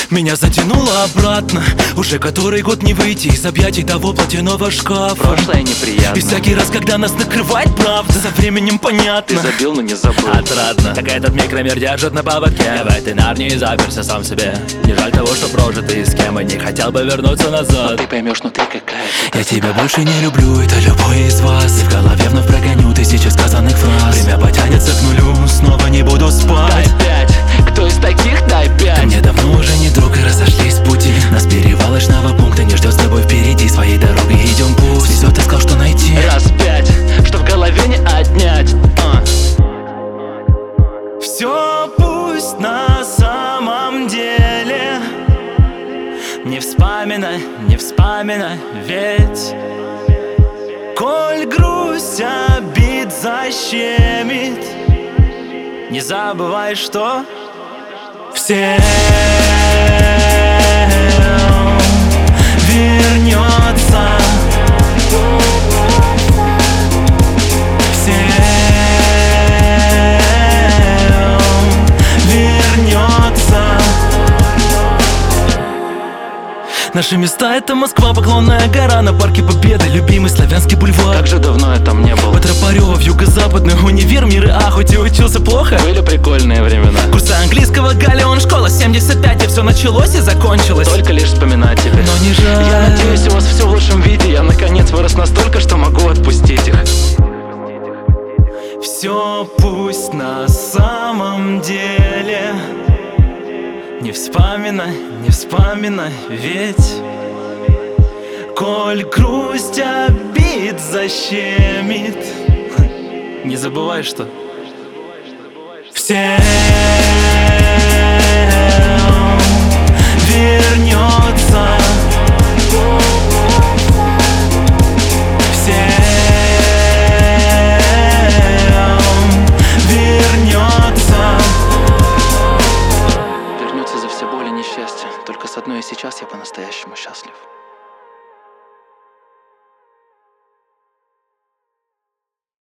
Меня затянуло обратно. Уже который год не выйти из объятий того платяного шкафа. Прошлое неприятно. И всякий раз, когда нас накрывает правда, со временем понятно. Ты забил, но не забыл. Отрадно, как этот микромир держит на поводке. Я в этой нарнии заперся сам себе. Не жаль того, что прожито и с кем, и не хотел бы вернуться назад. Ты поймешь, но ты какая-то. Я тебя больше не люблю, это любой из вас. И в голове вновь прогоню тысячи сказанных фраз. Время потянется к нулю, снова не буду спать. Дай 5, кто из таких, дай 5. Мне давно уже не друг и разошлись пути. Нас перевалочного пункта не ждет с тобой впереди. Своей дорогой идем пусть. Все ты сказал, что найти. Раз 5, что в голове не отнять. Все пусть на самом деле. Не вспоминай, не вспоминай, ведь коль грусть обид защемит, не забывай, что всем вернется. Всем вернется. Наши места — это Москва, Поклонная гора, на парке Победы, любимый Славянский бульвар. Как же давно я там не был. Петропарева в юго-западный универ, мир А, хоть и учился плохо. Были прикольные времена. Курсы английского, Галеон, школа 75, и все началось и закончилось. Только лишь вспоминать их. Но не жаль. Я надеюсь, у вас все в лучшем виде. Я наконец вырос настолько, что могу отпустить их. Все пусть на самом деле. Не вспоминай, не вспоминай, ведь коль грусть обид защемит, не забывай, что всем вернется. Всем вернется. Вернется за все боли и несчастья. Только с одной и сейчас я по-настоящему счастлив.